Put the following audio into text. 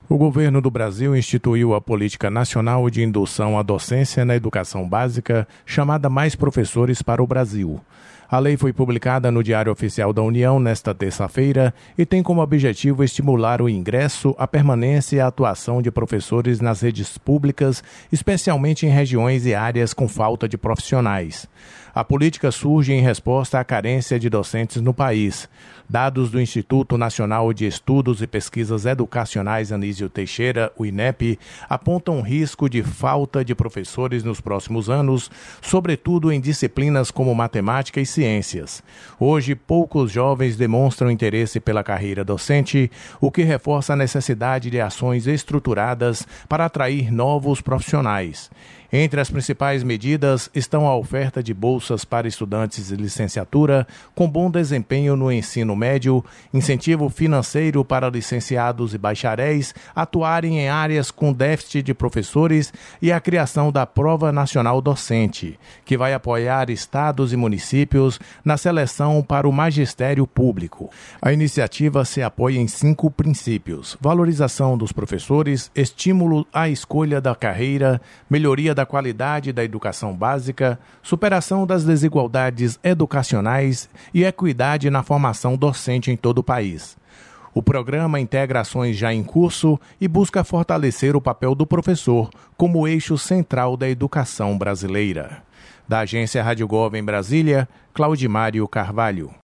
O governo do Brasil instituiu a Política Nacional de Indução à Docência na Educação Básica, chamada Mais Professores para o Brasil. A lei foi publicada no Diário Oficial da União nesta terça-feira e tem como objetivo estimular o ingresso, a permanência e a atuação de professores nas redes públicas, especialmente em regiões e áreas com falta de profissionais. A política surge em resposta à carência de docentes no país. Dados do Instituto Nacional de Estudos e Pesquisas Educacionais Anísio Teixeira, o INEP, apontam risco de falta de professores nos próximos anos, sobretudo em disciplinas como matemática e ciências. Hoje, poucos jovens demonstram interesse pela carreira docente, o que reforça a necessidade de ações estruturadas para atrair novos profissionais. Entre as principais medidas estão a oferta de bolsas para estudantes de licenciatura com bom desempenho no ensino médio, incentivo financeiro para licenciados e bacharéis atuarem em áreas com déficit de professores e a criação da Prova Nacional Docente, que vai apoiar estados e municípios na seleção para o magistério público. A iniciativa se apoia em 5 princípios: valorização dos professores, estímulo à escolha da carreira, melhoria da qualidade da educação básica, superação das desigualdades educacionais e equidade na formação docente em todo o país. O programa integra ações já em curso e busca fortalecer o papel do professor como eixo central da educação brasileira. Da Agência Rádio Gov em Brasília, Claudimário Carvalho.